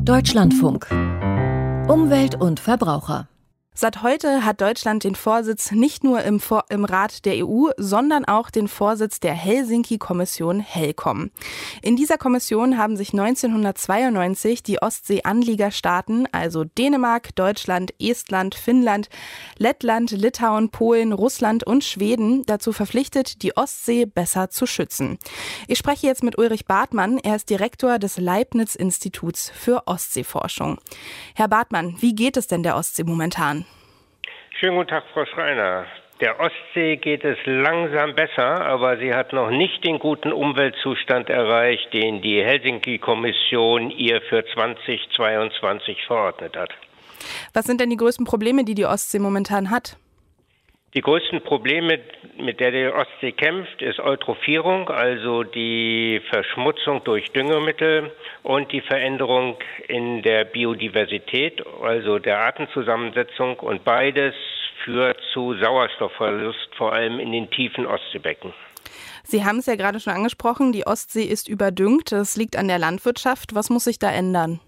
Deutschlandfunk. Umwelt und Verbraucher. Seit heute hat Deutschland den Vorsitz nicht nur im Rat der EU, sondern auch den Vorsitz der Helsinki-Kommission HELCOM. In dieser Kommission haben sich 1992 die Ostsee-Anliegerstaaten, also Dänemark, Deutschland, Estland, Finnland, Lettland, Litauen, Polen, Russland und Schweden dazu verpflichtet, die Ostsee besser zu schützen. Ich spreche jetzt mit Ulrich Bartmann. Er ist Direktor des Leibniz-Instituts für Ostseeforschung. Herr Bartmann, wie geht es denn der Ostsee momentan? Schönen guten Tag, Frau Schreiner. Der Ostsee geht es langsam besser, aber sie hat noch nicht den guten Umweltzustand erreicht, den die Helsinki-Kommission ihr für 2022 verordnet hat. Was sind denn die größten Probleme, die die Ostsee momentan hat? Die größten Probleme, mit der die Ostsee kämpft, ist Eutrophierung, also die Verschmutzung durch Düngemittel und die Veränderung in der Biodiversität, also der Artenzusammensetzung. Und beides führt zu Sauerstoffverlust, vor allem in den tiefen Ostseebecken. Sie haben es ja gerade schon angesprochen, die Ostsee ist überdüngt. Das liegt an der Landwirtschaft. Was muss sich da ändern?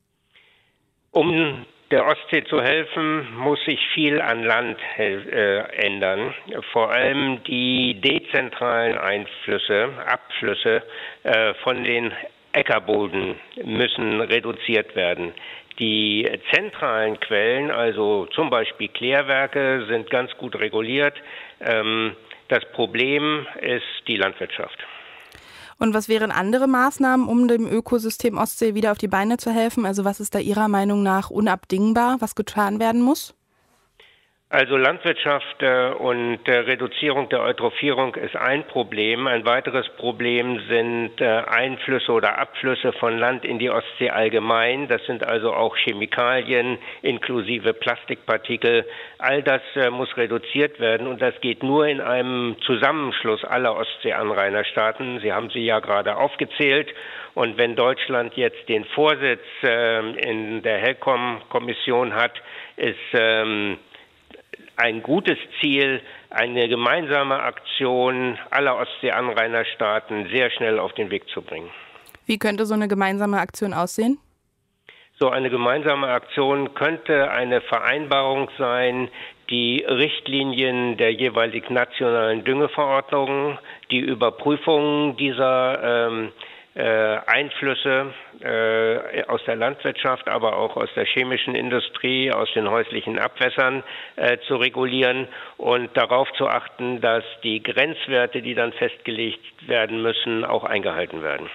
Um der Ostsee zu helfen, muss sich viel an Land ändern. Vor allem die dezentralen Abflüsse von den Äckerboden müssen reduziert werden. Die zentralen Quellen, also zum Beispiel Klärwerke, sind ganz gut reguliert. Das Problem ist die Landwirtschaft. Und was wären andere Maßnahmen, um dem Ökosystem Ostsee wieder auf die Beine zu helfen? Also was ist da Ihrer Meinung nach unabdingbar, was getan werden muss? Also Landwirtschaft und Reduzierung der Eutrophierung ist ein Problem. Ein weiteres Problem sind Einflüsse oder Abflüsse von Land in die Ostsee allgemein. Das sind also auch Chemikalien inklusive Plastikpartikel. All das muss reduziert werden und das geht nur in einem Zusammenschluss aller Ostseeanrainerstaaten. Sie haben sie ja gerade aufgezählt. Und wenn Deutschland jetzt den Vorsitz in der HELCOM-Kommission hat, ist ein gutes Ziel, eine gemeinsame Aktion aller Ostseeanrainerstaaten sehr schnell auf den Weg zu bringen. Wie könnte so eine gemeinsame Aktion aussehen? So eine gemeinsame Aktion könnte eine Vereinbarung sein, die Richtlinien der jeweils nationalen Düngeverordnungen, die Überprüfung dieser Einflüsse aus der Landwirtschaft, aber auch aus der chemischen Industrie, aus den häuslichen Abwässern zu regulieren und darauf zu achten, dass die Grenzwerte, die dann festgelegt werden müssen, auch eingehalten werden.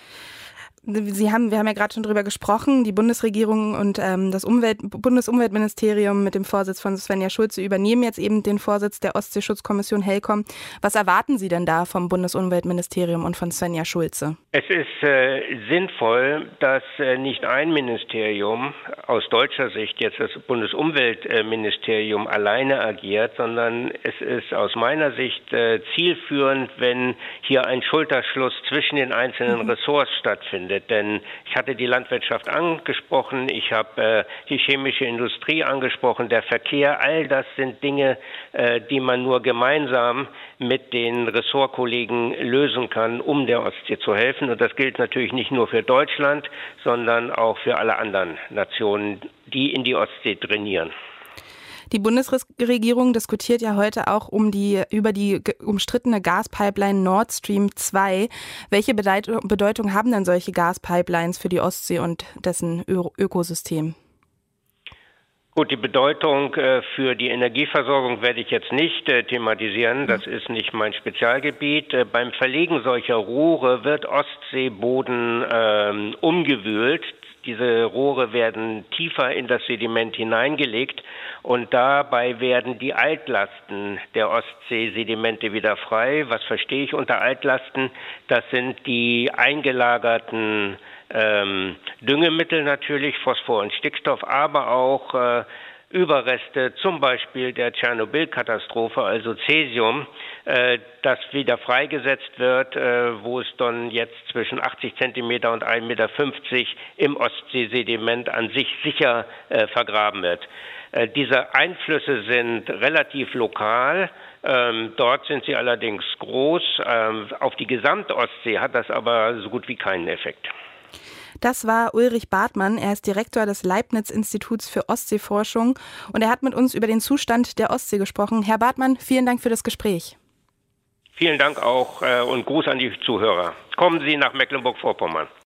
Wir haben ja gerade schon drüber gesprochen, die Bundesregierung und das Bundesumweltministerium mit dem Vorsitz von Svenja Schulze übernehmen jetzt eben den Vorsitz der Ostseeschutzkommission HELCOM. Was erwarten Sie denn da vom Bundesumweltministerium und von Svenja Schulze? Es ist sinnvoll, dass nicht ein Ministerium aus deutscher Sicht, jetzt das Bundesumweltministerium, alleine agiert, sondern es ist aus meiner Sicht zielführend, wenn hier ein Schulterschluss zwischen den einzelnen Ressorts stattfindet. Denn ich hatte die Landwirtschaft angesprochen, ich habe die chemische Industrie angesprochen, der Verkehr, all das sind Dinge, die man nur gemeinsam mit den Ressortkollegen lösen kann, um der Ostsee zu helfen. Und das gilt natürlich nicht nur für Deutschland, sondern auch für alle anderen Nationen, die in die Ostsee trainieren. Die Bundesregierung diskutiert ja heute auch über die umstrittene Gaspipeline Nord Stream 2. Welche Bedeutung haben denn solche Gaspipelines für die Ostsee und dessen Ökosystem? Gut, die Bedeutung für die Energieversorgung werde ich jetzt nicht thematisieren. Das ist nicht mein Spezialgebiet. Beim Verlegen solcher Rohre wird Ostseeboden umgewühlt. Diese Rohre werden tiefer in das Sediment hineingelegt und dabei werden die Altlasten der Ostsee-Sedimente wieder frei. Was verstehe ich unter Altlasten? Das sind die eingelagerten Düngemittel natürlich, Phosphor und Stickstoff, aber auch Überreste, zum Beispiel der Tschernobyl-Katastrophe, also Cäsium, das wieder freigesetzt wird, wo es dann jetzt zwischen 80 Zentimeter und 1,50 Meter im Ostseesediment an sich sicher vergraben wird. Diese Einflüsse sind relativ lokal. Dort sind sie allerdings groß. Auf die gesamte Ostsee hat das aber so gut wie keinen Effekt. Das war Ulrich Bartmann. Er ist Direktor des Leibniz-Instituts für Ostseeforschung und er hat mit uns über den Zustand der Ostsee gesprochen. Herr Bartmann, vielen Dank für das Gespräch. Vielen Dank auch und Gruß an die Zuhörer. Kommen Sie nach Mecklenburg-Vorpommern.